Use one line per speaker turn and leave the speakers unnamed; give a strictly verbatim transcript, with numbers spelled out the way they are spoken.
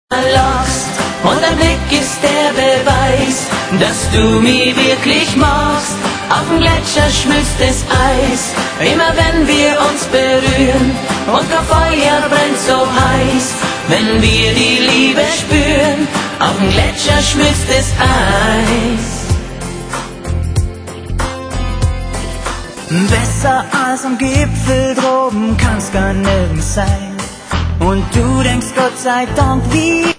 lockst und dein Blick ist der Beweis, dass du mich wirklich magst. Auf dem Gletscher schmilzt das Eis, immer wenn wir uns berühren und kein Feuer brennt so heiß. Wenn wir die Liebe spüren, auf dem Gletscher schmilzt das Eis.
Besser als am Gipfel droben kann's gar nirgends sein. Und du denkst, Gott sei Dank, wie